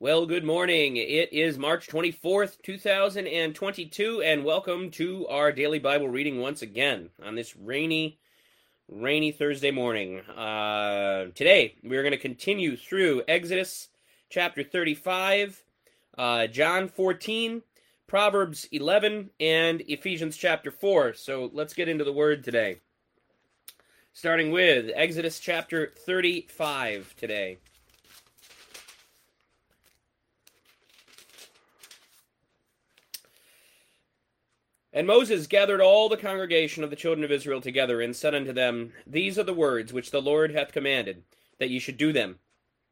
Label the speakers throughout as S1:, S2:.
S1: Well, good morning. It is March 24th, 2022, and welcome to our daily Bible reading once again on this rainy Thursday morning. Today, we're going to continue through Exodus chapter 35, John 14, Proverbs 11, and Ephesians chapter 4. So let's get into the Word today. Starting with Exodus chapter 35 today. And Moses gathered all the congregation of the children of Israel together, and said unto them, These are the words which the Lord hath commanded, that ye should do them.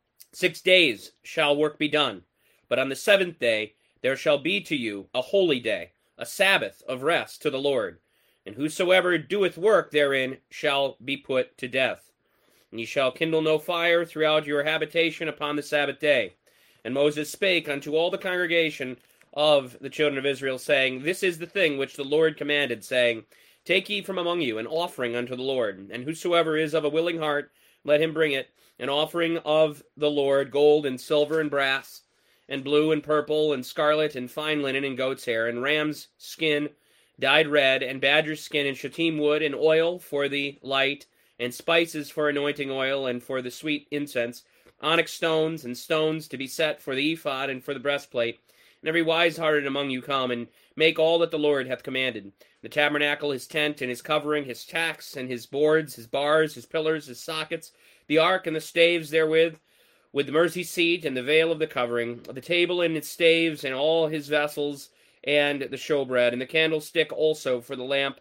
S1: 6 days shall work be done, but on the seventh day there shall be to you a holy day, a Sabbath of rest to the Lord. And whosoever doeth work therein shall be put to death. And ye shall kindle no fire throughout your habitation upon the Sabbath day. And Moses spake unto all the congregation of the children of Israel, saying, This is the thing which the Lord commanded, saying, Take ye from among you an offering unto the Lord, and whosoever is of a willing heart, let him bring it, an offering of the Lord, gold and silver and brass, and blue and purple and scarlet and fine linen and goat's hair, and ram's skin dyed red, and badger's skin and shittim wood, and oil for the light, and spices for anointing oil, and for the sweet incense, onyx stones, and stones to be set for the ephod and for the breastplate. And every wise-hearted among you come, and make all that the Lord hath commanded. The tabernacle, his tent, and his covering, his tacks, and his boards, his bars, his pillars, his sockets, the ark and the staves therewith, with the mercy seat, and the veil of the covering, the table and its staves, and all his vessels, and the showbread, and the candlestick also for the lamp,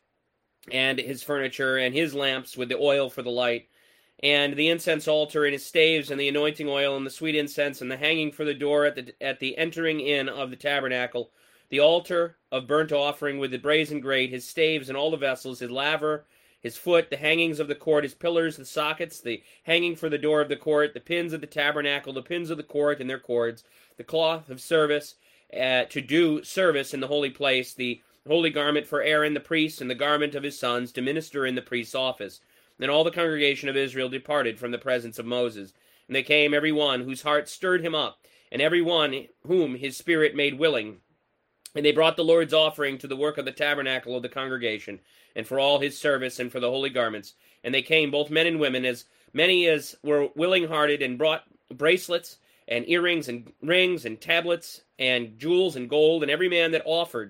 S1: and his furniture, and his lamps with the oil for the light, and the incense altar and his staves, and the anointing oil, and the sweet incense, and the hanging for the door at the entering in of the tabernacle, the altar of burnt offering with the brazen grate, his staves and all the vessels, his laver, his foot, the hangings of the court, his pillars, the sockets, the hanging for the door of the court, the pins of the tabernacle, the pins of the court and their cords, the cloth of service, to do service in the holy place, the holy garment for Aaron the priest, and the garment of his sons to minister in the priest's office. Then all the congregation of Israel departed from the presence of Moses. And they came, every one whose heart stirred him up, and every one whom his spirit made willing. And they brought the Lord's offering to the work of the tabernacle of the congregation, and for all his service, and for the holy garments. And they came, both men and women, as many as were willing-hearted, and brought bracelets, and earrings, and rings, and tablets, and jewels, and gold, and every man that offered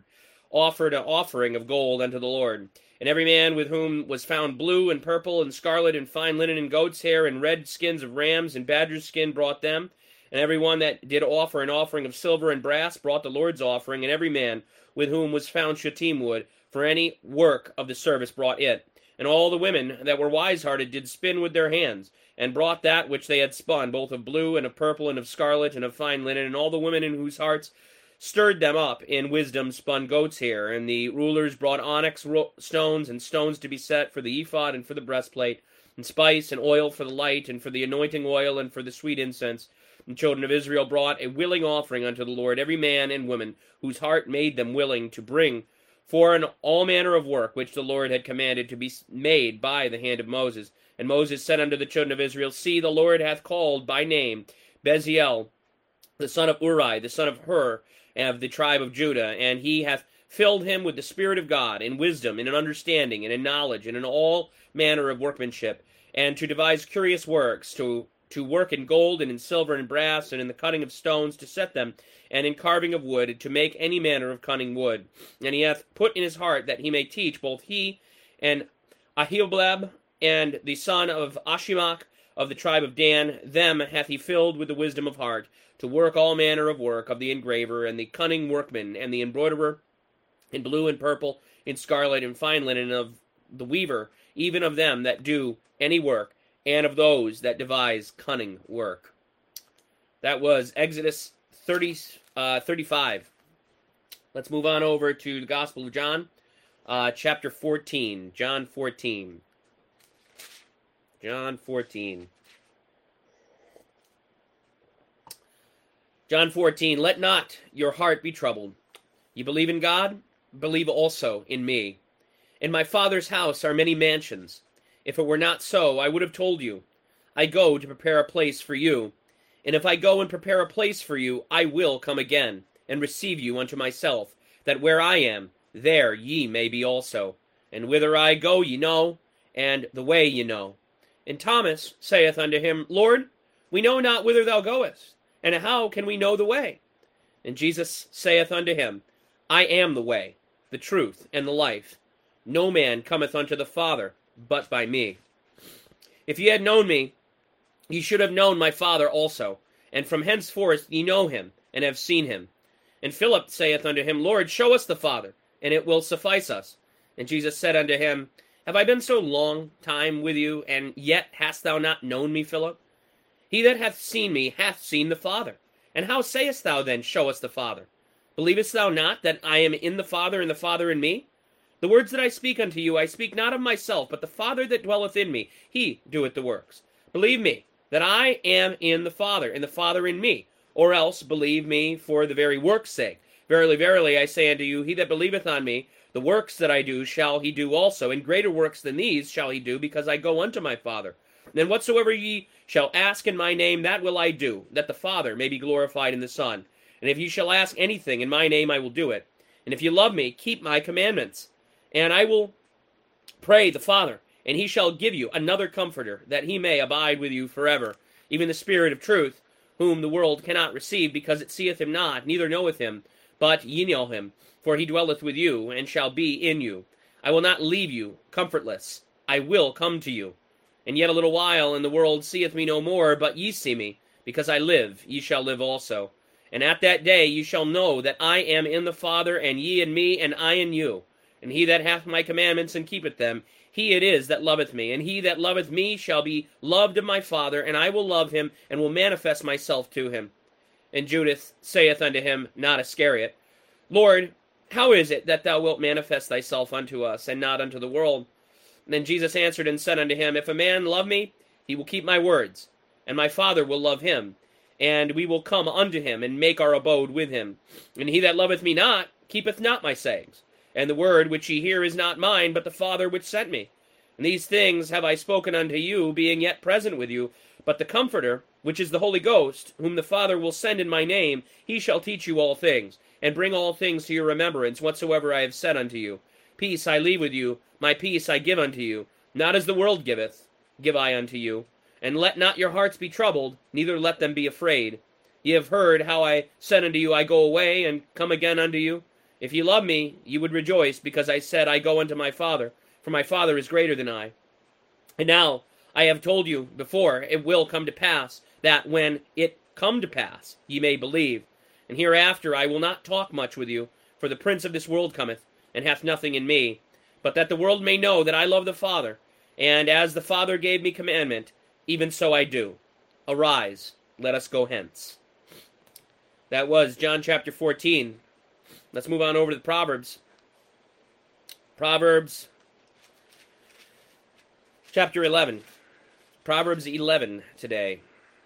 S1: an offering of gold unto the Lord. And every man with whom was found blue and purple and scarlet and fine linen and goat's hair and red skins of rams and badger's skin brought them. And every one that did offer an offering of silver and brass brought the Lord's offering. And every man with whom was found shittim wood for any work of the service brought it. And all the women that were wise-hearted did spin with their hands, and brought that which they had spun, both of blue and of purple and of scarlet and of fine linen. And all the women in whose hearts stirred them up in wisdom spun goat's hair. And the rulers brought onyx stones, and stones to be set for the ephod and for the breastplate, and spice and oil for the light, and for the anointing oil, and for the sweet incense. And the children of Israel brought a willing offering unto the Lord, every man and woman whose heart made them willing to bring for all manner of work which the Lord had commanded to be made by the hand of Moses. And Moses said unto the children of Israel, See, the Lord hath called by name Bezalel, the son of Uri, the son of Hur, of the tribe of Judah, and he hath filled him with the Spirit of God, in wisdom, and in understanding, and in knowledge, and in all manner of workmanship, and to devise curious works, to work in gold, and in silver, and brass, and in the cutting of stones, to set them, and in carving of wood, to make any manner of cunning wood. And he hath put in his heart that he may teach both he and Ahioblab, and the son of Ashimach, of the tribe of Dan, them hath he filled with the wisdom of heart, to work all manner of work of the engraver, and the cunning workman, and the embroiderer, in blue and purple, in scarlet, and fine linen, of the weaver, even of them that do any work, and of those that devise cunning work. That was Exodus 35. Let's move on over to the Gospel of John, chapter 14. John 14. John 14. John 14, Let not your heart be troubled. You believe in God? Believe also in me. In my Father's house are many mansions. If it were not so, I would have told you. I go to prepare a place for you. And if I go and prepare a place for you, I will come again, and receive you unto myself, that where I am, there ye may be also. And whither I go ye know, and the way ye know. And Thomas saith unto him, Lord, we know not whither thou goest, and how can we know the way? And Jesus saith unto him, I am the way, the truth, and the life. No man cometh unto the Father, but by me. If ye had known me, ye should have known my Father also, and from henceforth ye know him, and have seen him. And Philip saith unto him, Lord, show us the Father, and it will suffice us. And Jesus said unto him, Have I been so long time with you, and yet hast thou not known me, Philip? He that hath seen me hath seen the Father. And how sayest thou then, Show us the Father? Believest thou not that I am in the Father, and the Father in me? The words that I speak unto you, I speak not of myself, but the Father that dwelleth in me, he doeth the works. Believe me, that I am in the Father, and the Father in me, or else believe me for the very work's sake. Verily, verily, I say unto you, he that believeth on me, the works that I do shall he do also, and greater works than these shall he do, because I go unto my Father. And whatsoever ye shall ask in my name, that will I do, that the Father may be glorified in the Son. And if ye shall ask anything in my name, I will do it. And if ye love me, keep my commandments. And I will pray the Father, and he shall give you another Comforter, that he may abide with you forever, even the Spirit of truth, whom the world cannot receive, because it seeth him not, neither knoweth him, but ye know him, for he dwelleth with you, and shall be in you. I will not leave you comfortless. I will come to you. And yet a little while, and the world seeth me no more, but ye see me. Because I live, ye shall live also. And at that day ye shall know that I am in the Father, and ye in me, and I in you. And he that hath my commandments and keepeth them, he it is that loveth me. And he that loveth me shall be loved of my Father, and I will love him, and will manifest myself to him. And Judas saith unto him, not Iscariot, Lord, how is it that thou wilt manifest thyself unto us, and not unto the world? And then Jesus answered and said unto him, If a man love me, he will keep my words, and my Father will love him, and we will come unto him, and make our abode with him. And he that loveth me not, keepeth not my sayings. And the word which ye hear is not mine, but the Father which sent me. And these things have I spoken unto you, being yet present with you. But the Comforter, which is the Holy Ghost, whom the Father will send in my name, he shall teach you all things, and bring all things to your remembrance, whatsoever I have said unto you. Peace I leave with you, my peace I give unto you. Not as the world giveth, give I unto you. And let not your hearts be troubled, neither let them be afraid. Ye have heard how I said unto you, I go away, and come again unto you. If ye love me, ye would rejoice, because I said, I go unto my Father, for my Father is greater than I. And now I have told you before, it will come to pass, that when it come to pass, ye may believe. And hereafter I will not talk much with you, for the prince of this world cometh, and hath nothing in me, but that the world may know that I love the Father, and as the Father gave me commandment, even so I do. Arise, let us go hence. That was John chapter 14. Let's move on over to the Proverbs. Proverbs chapter 11. Proverbs 11 today.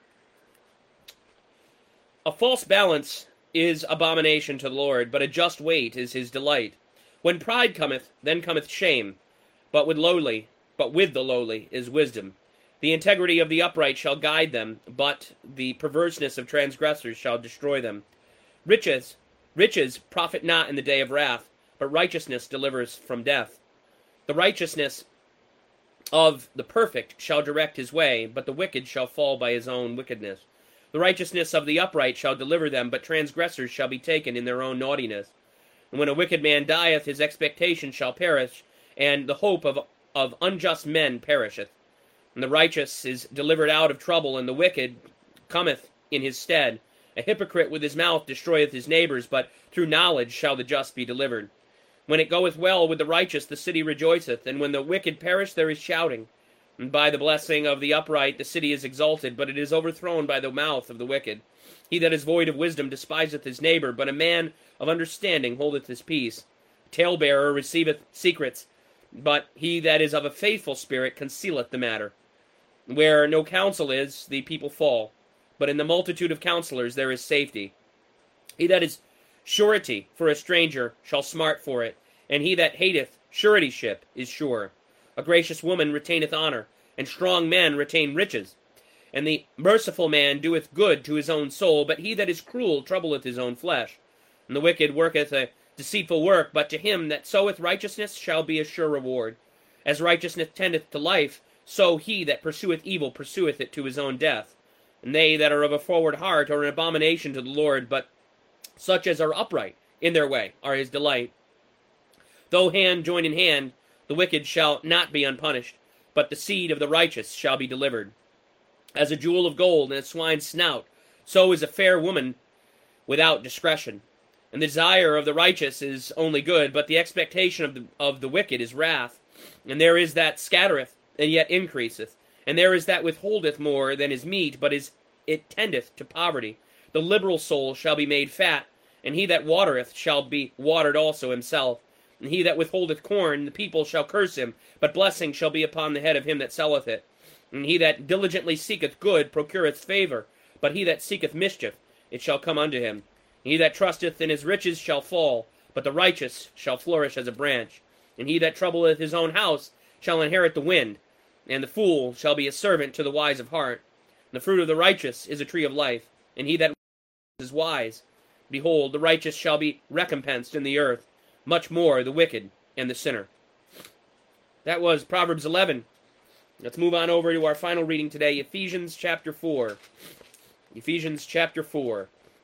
S1: A false balance is abomination to the Lord, but a just weight is his delight. When pride cometh, then cometh shame, but with the lowly is wisdom. The integrity of the upright shall guide them, but the perverseness of transgressors shall destroy them. Riches profit not in the day of wrath, but righteousness delivers from death. The righteousness of the perfect shall direct his way, but the wicked shall fall by his own wickedness. The righteousness of the upright shall deliver them, but transgressors shall be taken in their own naughtiness. And when a wicked man dieth, his expectation shall perish, and the hope of unjust men perisheth. And the righteous is delivered out of trouble, and the wicked cometh in his stead. A hypocrite with his mouth destroyeth his neighbors, but through knowledge shall the just be delivered. When it goeth well with the righteous, the city rejoiceth, and when the wicked perish, there is shouting. And by the blessing of the upright the city is exalted, but it is overthrown by the mouth of the wicked. He that is void of wisdom despiseth his neighbor, but a man of understanding holdeth his peace. A talebearer receiveth secrets, but he that is of a faithful spirit concealeth the matter. Where no counsel is, the people fall, but in the multitude of counselors there is safety. He that is surety for a stranger shall smart for it, and he that hateth suretyship is sure. A gracious woman retaineth honor, and strong men retain riches. And the merciful man doeth good to his own soul, but he that is cruel troubleth his own flesh. And the wicked worketh a deceitful work, but to him that soweth righteousness shall be a sure reward. As righteousness tendeth to life, so he that pursueth evil pursueth it to his own death. And they that are of a forward heart are an abomination to the Lord, but such as are upright in their way are his delight. Though hand join in hand, the wicked shall not be unpunished, but the seed of the righteous shall be delivered. As a jewel of gold in a swine's snout, so is a fair woman without discretion. And the desire of the righteous is only good, but the expectation of the wicked is wrath. And there is that scattereth, and yet increaseth. And there is that withholdeth more than is meet, but it tendeth to poverty. The liberal soul shall be made fat, and he that watereth shall be watered also himself. And he that withholdeth corn, the people shall curse him, but blessing shall be upon the head of him that selleth it. And he that diligently seeketh good procureth favor, but he that seeketh mischief, it shall come unto him. And he that trusteth in his riches shall fall, but the righteous shall flourish as a branch. And he that troubleth his own house shall inherit the wind, and the fool shall be a servant to the wise of heart. And the fruit of the righteous is a tree of life, and he that is wise. Behold, the righteous shall be recompensed in the earth, much more the wicked and the sinner. That was Proverbs 11. Let's move on over to our final reading today, Ephesians chapter 4. Ephesians chapter 4.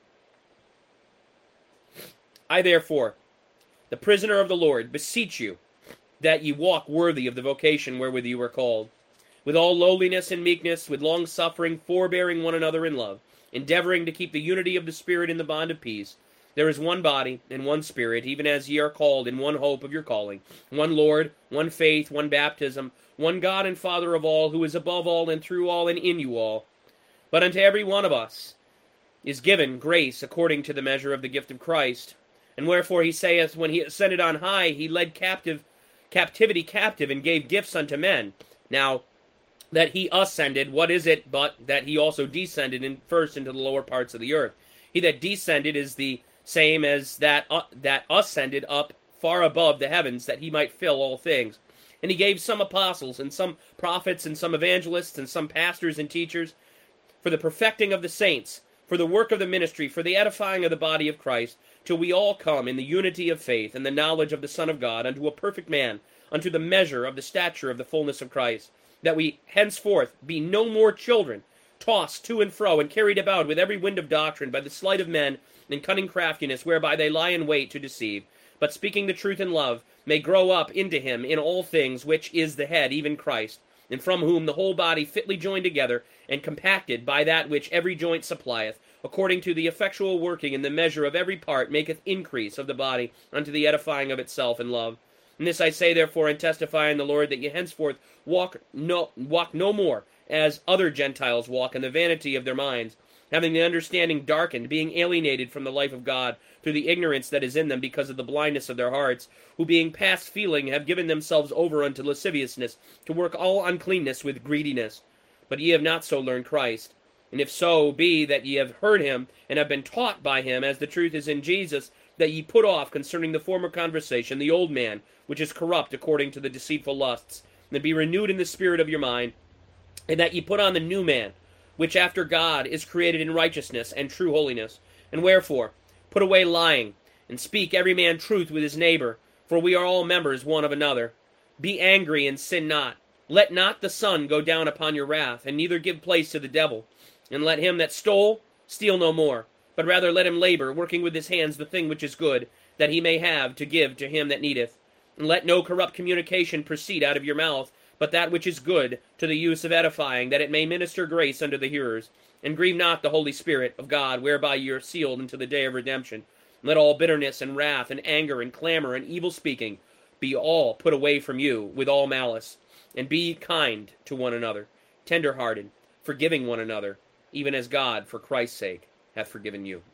S1: I therefore, the prisoner of the Lord, beseech you, that ye walk worthy of the vocation wherewith you were called, with all lowliness and meekness, with long-suffering, forbearing one another in love, endeavoring to keep the unity of the Spirit in the bond of peace. There is one body, and one Spirit, even as ye are called in one hope of your calling, one Lord, one faith, one baptism, one God and Father of all, who is above all, and through all, and in you all. But unto every one of us is given grace according to the measure of the gift of Christ. And wherefore he saith, when he ascended on high, he led captivity captive, and gave gifts unto men. Now, that he ascended, what is it but that he also descended first into the lower parts of the earth? He that descended is the same as that ascended up far above the heavens, that he might fill all things. And he gave some apostles, and some prophets, and some evangelists, and some pastors and teachers, for the perfecting of the saints, for the work of the ministry, for the edifying of the body of Christ, till we all come in the unity of faith and the knowledge of the Son of God, unto a perfect man, unto the measure of the stature of the fullness of Christ, that we henceforth be no more children, tossed to and fro, and carried about with every wind of doctrine, by the sleight of men, and cunning craftiness, whereby they lie in wait to deceive, but speaking the truth in love, may grow up into him in all things, which is the head, even Christ, and from whom the whole body fitly joined together, and compacted by that which every joint supplieth, according to the effectual working in the measure of every part, maketh increase of the body unto the edifying of itself in love. And this I say therefore, and testify in the Lord, that ye henceforth walk no more as other Gentiles walk, in the vanity of their minds, having the understanding darkened, being alienated from the life of God, through the ignorance that is in them because of the blindness of their hearts, who being past feeling have given themselves over unto lasciviousness, to work all uncleanness with greediness. But ye have not so learned Christ. And if so be that ye have heard him, and have been taught by him, as the truth is in Jesus, that ye put off concerning the former conversation the old man, which is corrupt according to the deceitful lusts, and be renewed in the spirit of your mind, and that ye put on the new man, which after God is created in righteousness and true holiness. And wherefore, put away lying, and speak every man truth with his neighbor, for we are all members one of another. Be angry and sin not. Let not the sun go down upon your wrath, and neither give place to the devil. And let him that stole steal no more, but rather let him labor, working with his hands the thing which is good, that he may have to give to him that needeth. And let no corrupt communication proceed out of your mouth, but that which is good, to the use of edifying, that it may minister grace unto the hearers. And grieve not the Holy Spirit of God, whereby ye are sealed unto the day of redemption. And let all bitterness and wrath and anger and clamor and evil speaking be all put away from you, with all malice. And be kind to one another, tender-hearted, forgiving one another, even as God, for Christ's sake, hath forgiven you.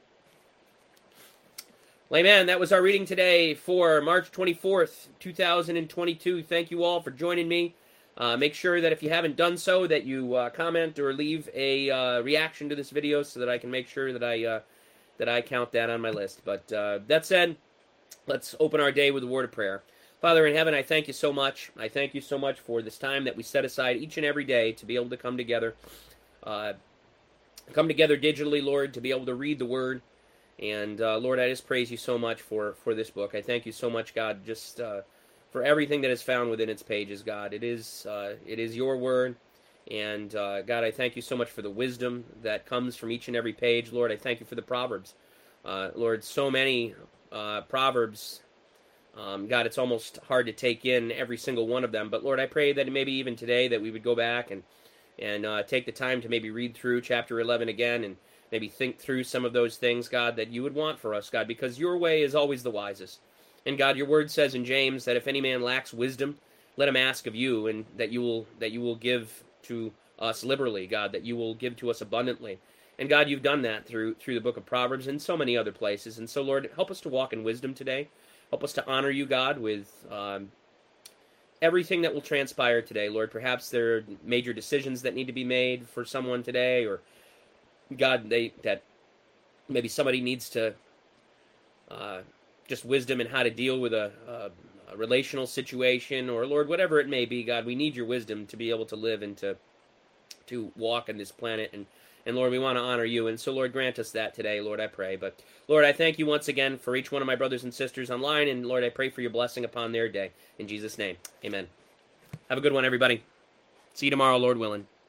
S1: Well, amen. That was our reading today for March 24th, 2022. Thank you all for joining me. Make sure that if you haven't done so, that you comment or leave a reaction to this video, so that I can make sure that I count that on my list. But that said, let's open our day with a word of prayer. Father in heaven, I thank you so much. I thank you so much for this time that we set aside each and every day to be able to come together come together digitally, Lord, to be able to read the Word. And Lord, I just praise you so much for this book. I thank you so much, God, just for everything that is found within its pages, God. It is your Word. And God, I thank you so much for the wisdom that comes from each and every page. Lord, I thank you for the Proverbs. Lord, so many Proverbs. God, it's almost hard to take in every single one of them. But Lord, I pray that maybe even today that we would go back and take the time to maybe read through chapter 11 again and maybe think through some of those things, God, that you would want for us, God, because your way is always the wisest. And God, your word says in James that if any man lacks wisdom, let him ask of you, and that you will give to us liberally, God, that you will give to us abundantly. And God, you've done that through the book of Proverbs and so many other places. And so, Lord, help us to walk in wisdom today. Help us to honor you, God, with everything that will transpire today. Lord, perhaps there are major decisions that need to be made for someone today, or God, that maybe somebody needs to just wisdom in how to deal with a relational situation, or Lord, whatever it may be, God, we need your wisdom to be able to live and to walk on this planet. And Lord, we want to honor you. And so, Lord, grant us that today, Lord, I pray. But, Lord, I thank you once again for each one of my brothers and sisters online. And, Lord, I pray for your blessing upon their day. In Jesus' name, amen. Have a good one, everybody. See you tomorrow, Lord willing.